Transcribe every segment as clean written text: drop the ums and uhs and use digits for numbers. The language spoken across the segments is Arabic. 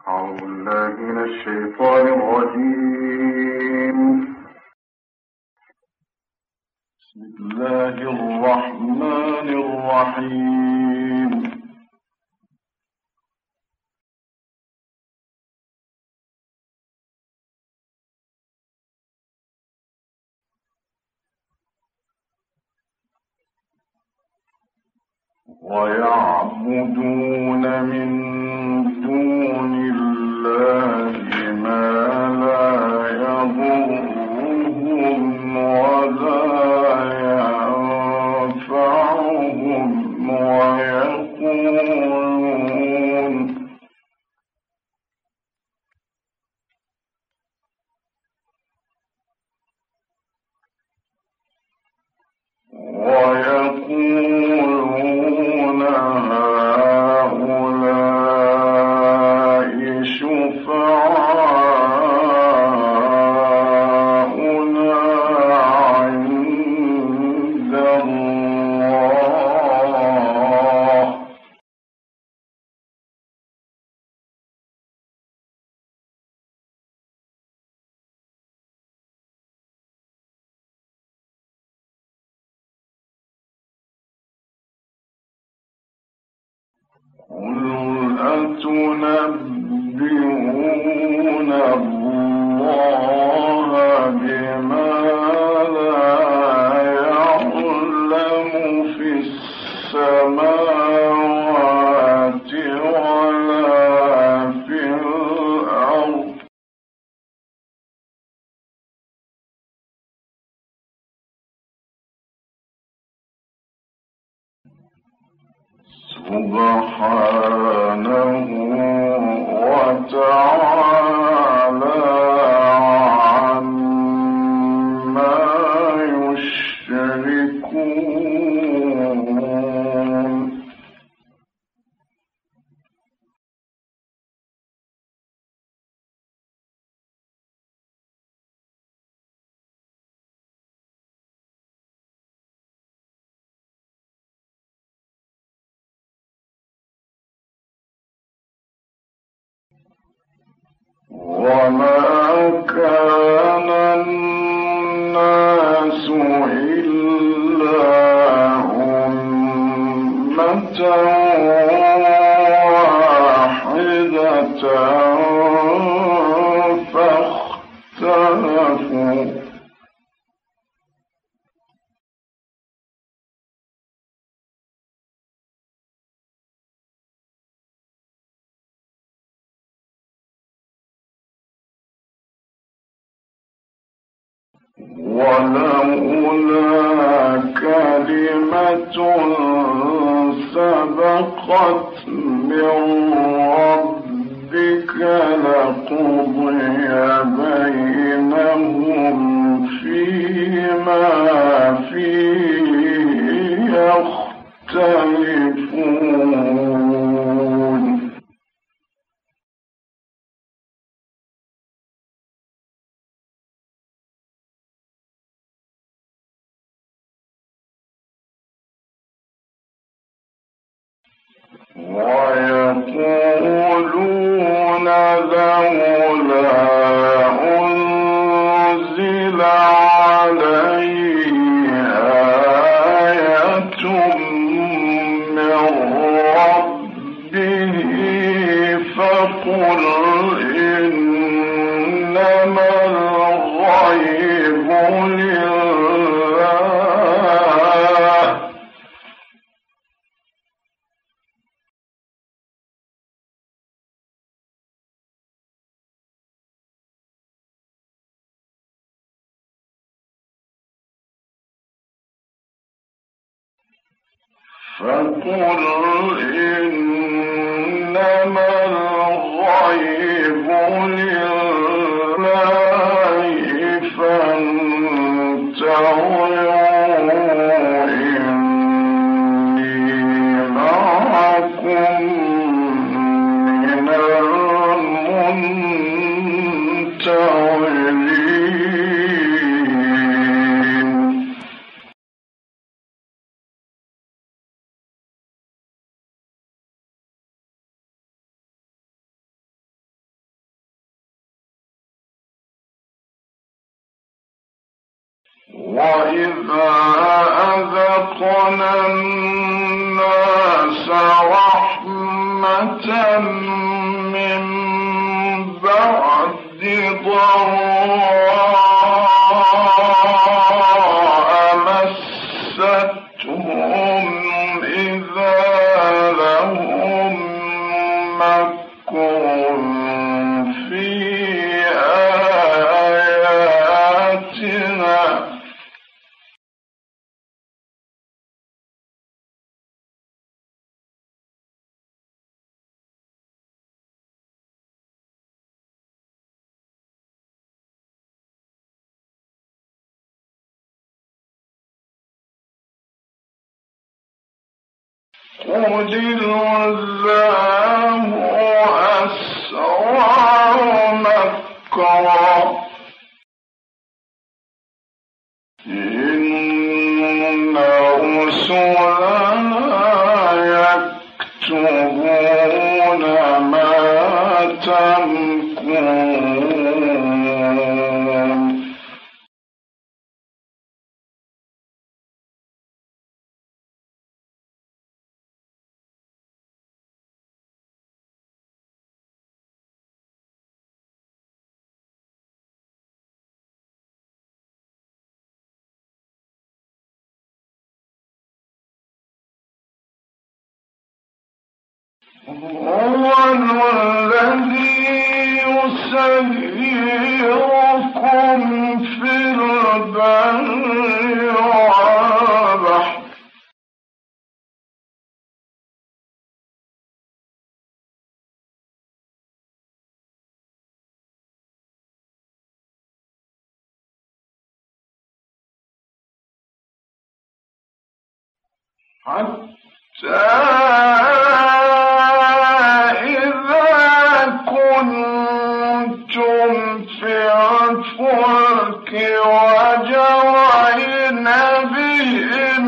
أعوذ بالله من الشيطان الرجيم. بسم الله الرحمن الرحيم. ويعبدون من دون الله ما لا يضرهم ولا ينفعهم ويقولون هؤلاء شفعاؤنا عند الله. قل أتنبئون الله بما لا يعلم في السماوات ولا في الأرض. سبحانه وتعالى عما يشركون. وما كان الناس إلا أمة واحدة فاختلفوا. ولولا كلمة سبقت من ربك لقضي بينهم فيما فيه يختلفون. ويقولون لولا أنزل عليه آية من ربه فقل إنما الغيب لله فقل إنما الغيب لله فانتظروا إني معكم من المنتظرين. وإذا أذقنا الناس رحمة من بعد ضراء مستهم إذا لهم مكر في آياتنا قل الله أسرع مكرا إن رسلنا يكتبون ما تمكرون هو الذي يسيركم في البر والبحر حتى كنتم في الفلك وجرين بهم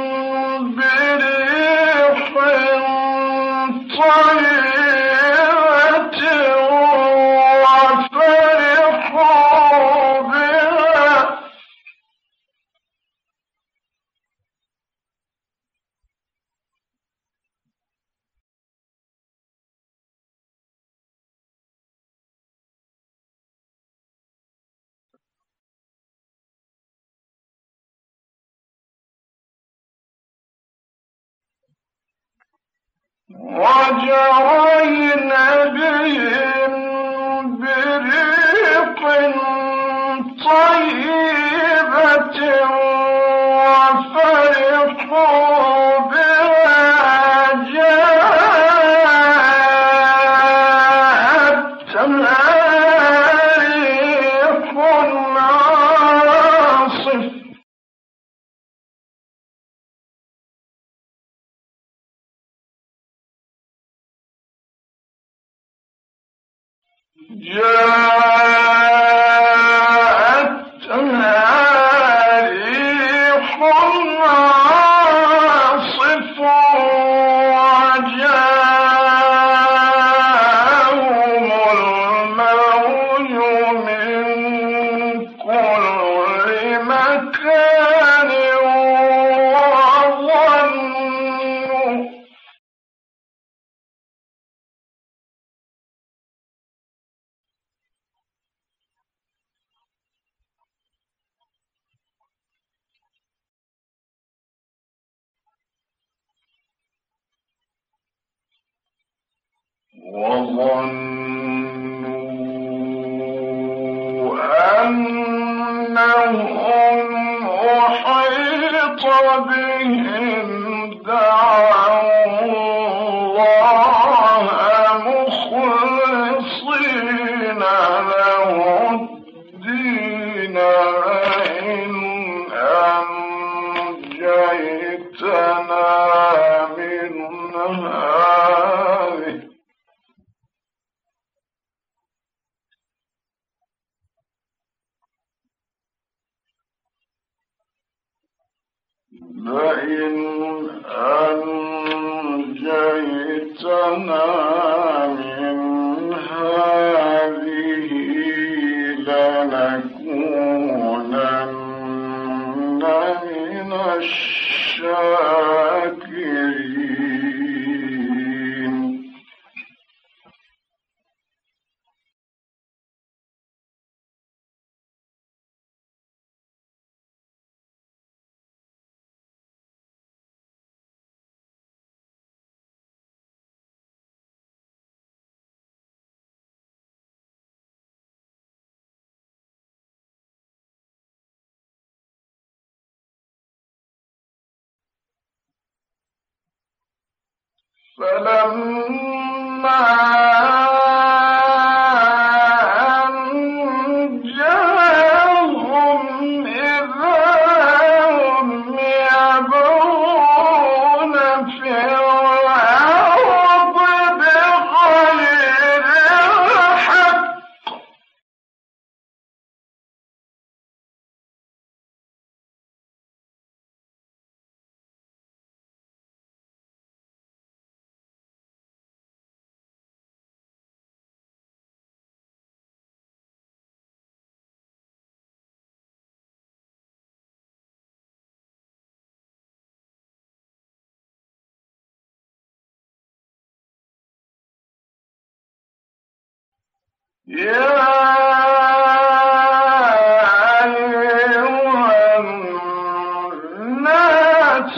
بريح طيبة وفرحوا بها وجرين بهم بريق طيبة وفرحوا بها جاءتها ريح عاصف وجاءهم الموج من كل مكان وظنوا أنهم أحيط بهم دعوا الله مخلصين له الدين لئن أنجيتنا من هذه لئن أنجيتنا من هذه لنكونن الشاكرين. فلما يا أيها الناس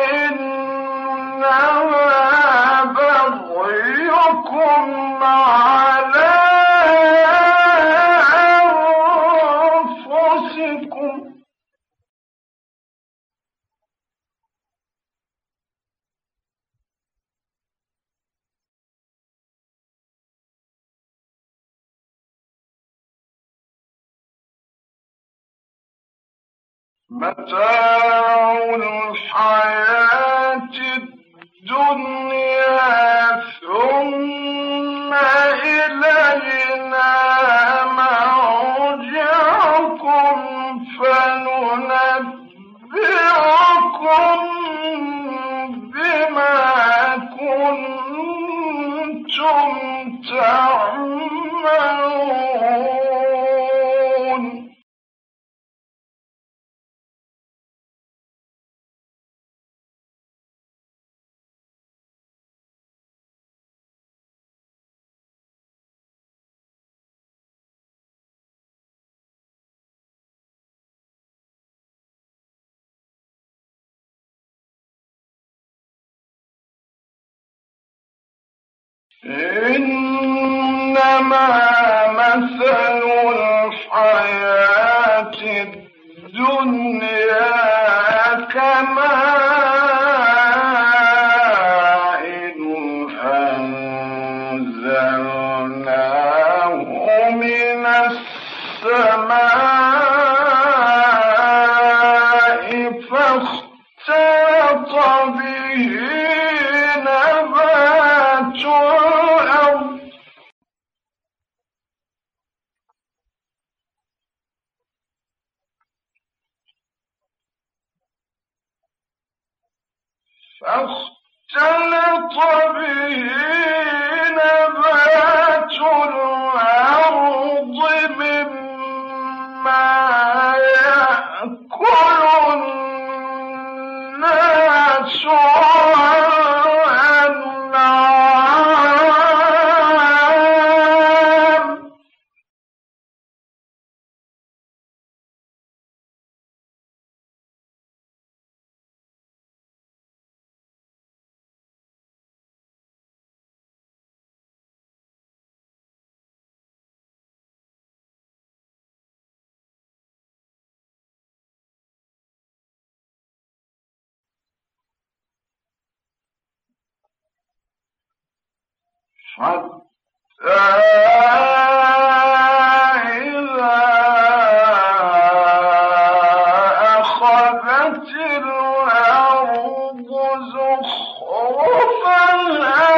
إنما بغيكم على أنفسكم متاع الحياة الدنيا ثم إلينا مرجعكم فننبئكم بما كنتم تعملون. إنما مثل الحياة الدنيا كماء أنزلناه من السماء فاختلط به نبات الأرض مما يأكل الناس والأنعام حتى إذا أخذت الأرض زخرفها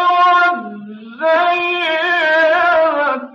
وزينت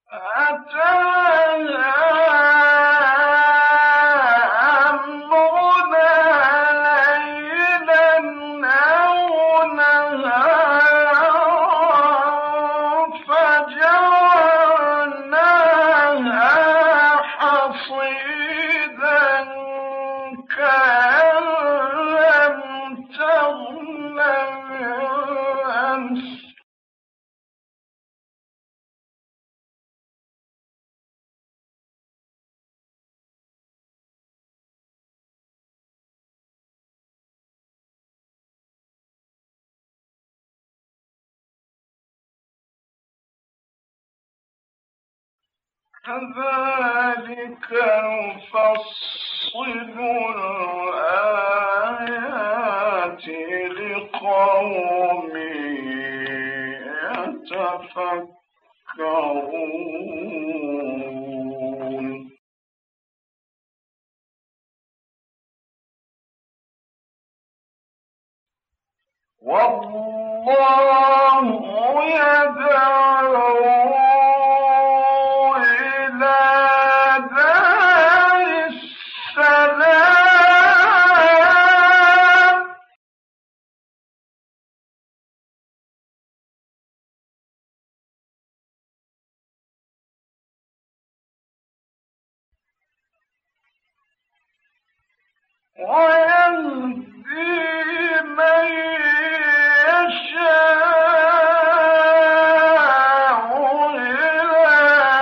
كذلك نفصل الآيات لقوم يتفكرون والله يدعو إلى دار السلام ويهدي من يشاء إلى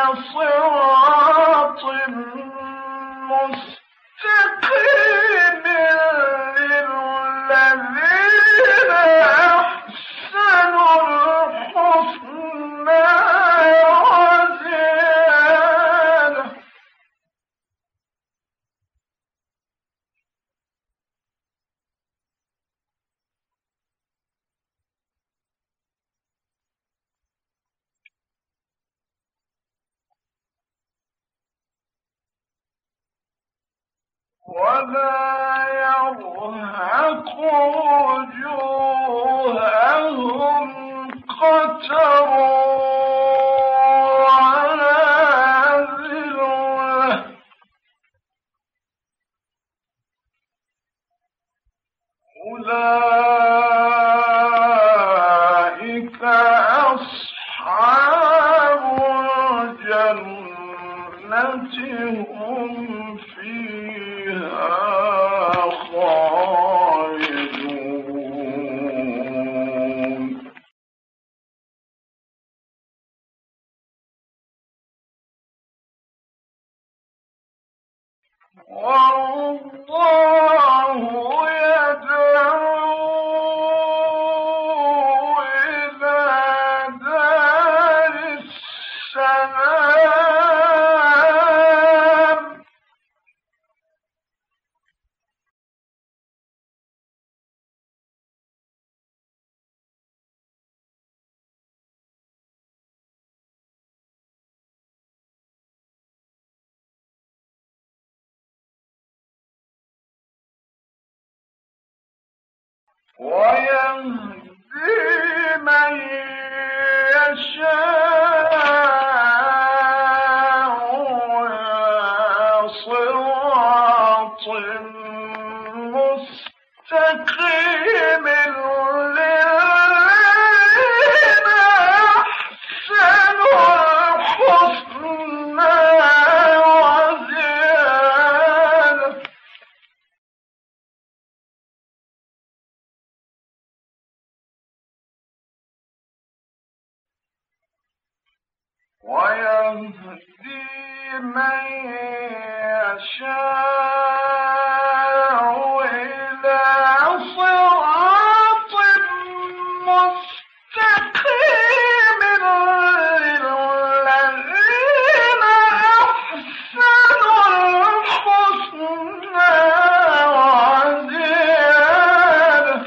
صراط مستقيم للذين أحسنوا الحسنى وزيادة ولا يرهق وجوههم قتر ولا ذلة أولئك أصحاب الجنة هم فيها خالدون والله يدعو إلى دار السلام ويهدي من يشاء إلى صراط مستقيم للذين أحسنوا الحسنى وزيادة ويهدي من يشاء إلى صراط مستقيم للذين أحسنوا الحسنى وزيادة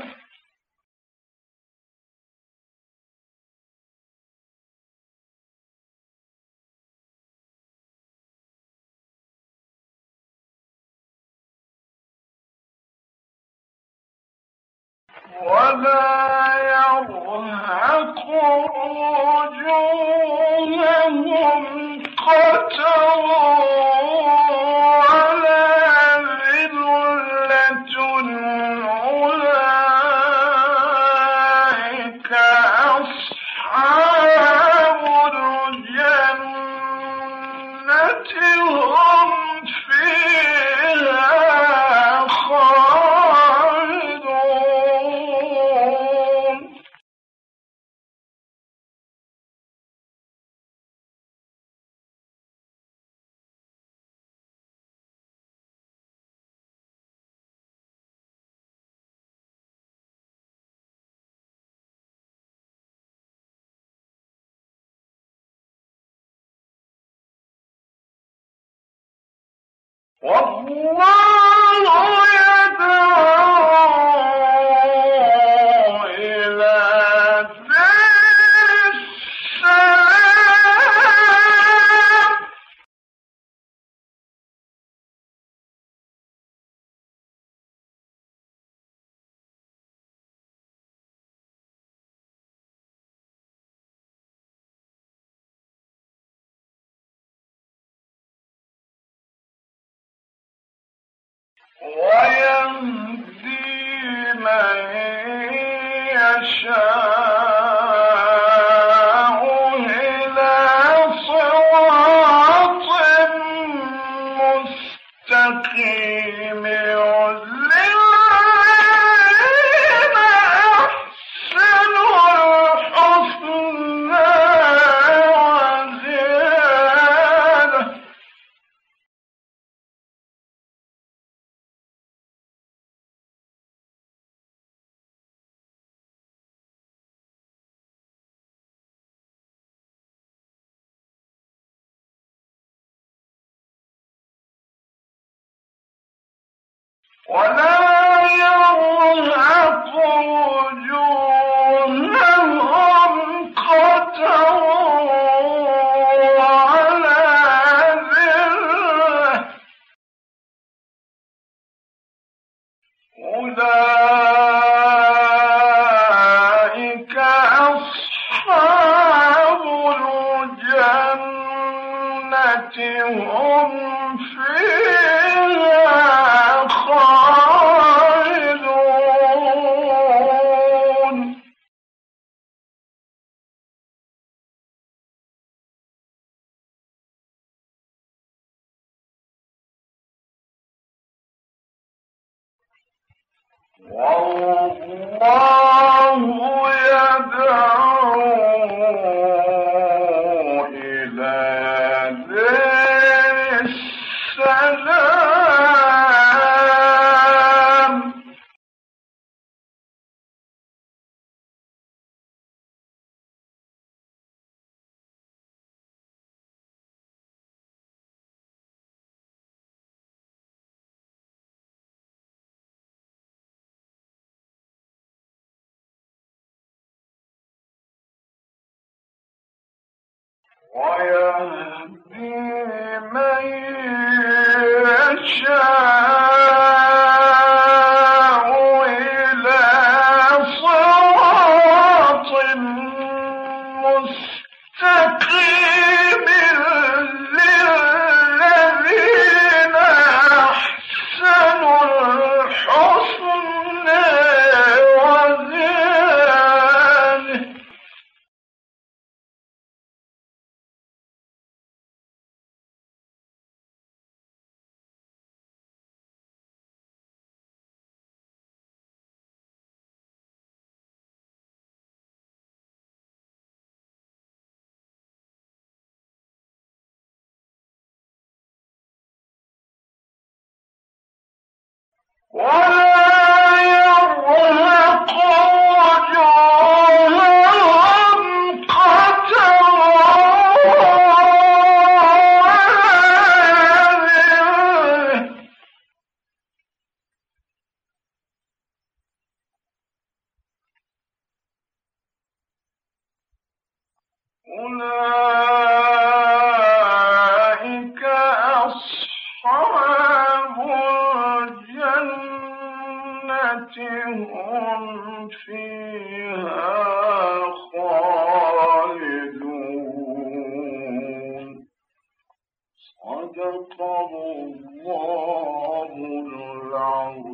ولا يرهق وجوههم والله يدعو إلى دار السلام ويهدي من يشاء إلى صراط مستقيم للذين أحسنوا الحسنى وزيادة ولا يرهق وجوههم قتر ولا ذلة أولئك أصحاب الجنة هم فيها خالدون والله يدعو إلى دار السلام ويهدي من يشاء إلى صراط مستقيم للذين أحسنوا الحسنى وزيادة ولا يرهق وجوههم قتر ولا ذلة أولئك أصحاب الجنة هم فيها خالدون صدق الله العظيم.